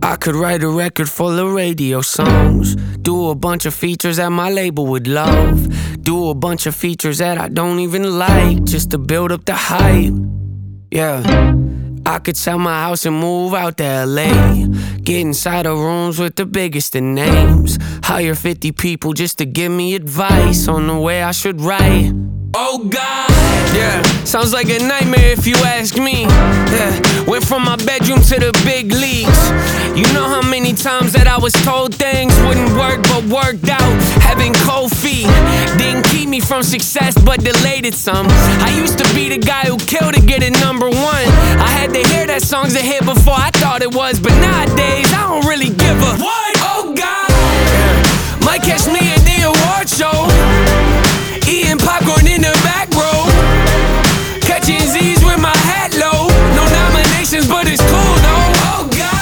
I could write a record full of radio songs, do a bunch of features that my label would love, do a bunch of features that I don't even like, just to build up the hype. Yeah, I could sell my house and move out to LA, get inside of rooms with the biggest of names, hire 50 people just to give me advice on the way I should write. Oh God, yeah, sounds like a nightmare if you ask me. Yeah, went from my bedroom to the big leagues. You know how many times that I was told things wouldn't work but worked out. Having cold feet didn't keep me from success but delayed it some. I used to be the guy who killed to get it #1. I had to hear that song's a hit before I thought it was, but nowadays I don't really give a what? Oh God, yeah. Might catch me at the award show, eating popcorn in the back row, catching Z's with my hat low. No nominations, but it's cool though. Oh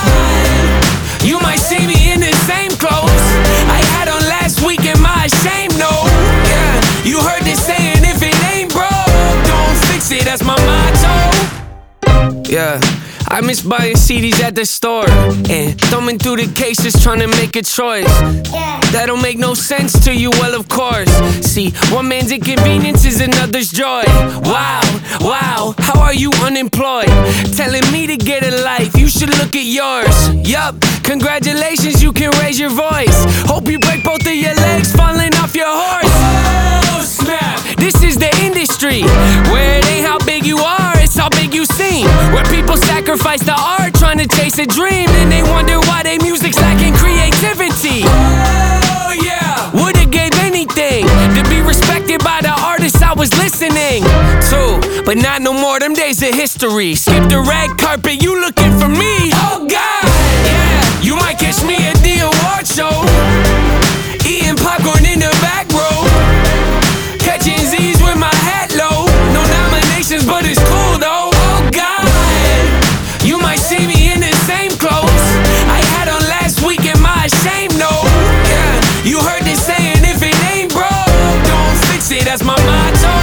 God, you might see me in the same clothes I had on last week. Am I ashamed? No. Yeah, you heard this saying, if it ain't broke, don't fix it. That's my motto. Yeah, I miss buying CDs at the store and thumbing through the cases trying to make a choice. That don't make no sense to you, well of course. See, one man's inconvenience is another's joy. Wow, wow, how are you unemployed? Telling me to get a life, you should look at yours. Yup, congratulations, you can raise your voice. Hope you break both of your legs falling off your horse. Oh snap, this is the industry where it ain't how big you are, it's how big you seem. Where people sacrifice the art trying to chase a dream, and they wonder why their music's lacking creativity. Oh yeah, would've gave anything to be respected by the artists I was listening to, but not no more, them days of history. Skip the red carpet, you looking for me. Oh God, yeah, you might catch me at the award show, eating popcorn in the back row, catching Z's with my hat low. No nominations, but it's cool though. Oh God, you might see me in the same clothes I had on last week. Am I ashamed? No. Yeah, you heard this saying, if it ain't broke, don't fix it. That's my motto.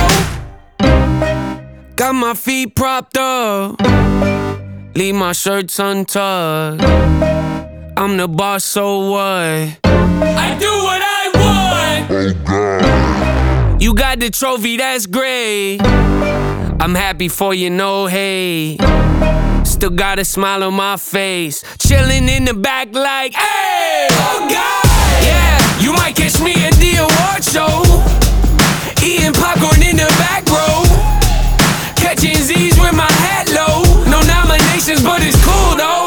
Got my feet propped up, leave my shirts untucked. I'm the boss, so what? I do what I want. Oh God, you got the trophy, that's great. I'm happy for you, no hate. Still got a smile on my face, chilling in the back like, hey! Oh God, yeah, you might catch me at the award show, eating popcorn in the back row, catching Z's with my hat low. No nominations, but it's cool though.